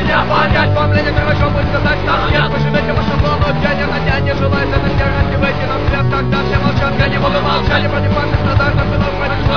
меня понять. Вам лень хорошо будет сказать, там нет. Вы живете в вашем лоно, тянет, хотя не желает это стирать. И выйти на свет, когда все молчат, я не буду молчать. И против факта страдать, но все равно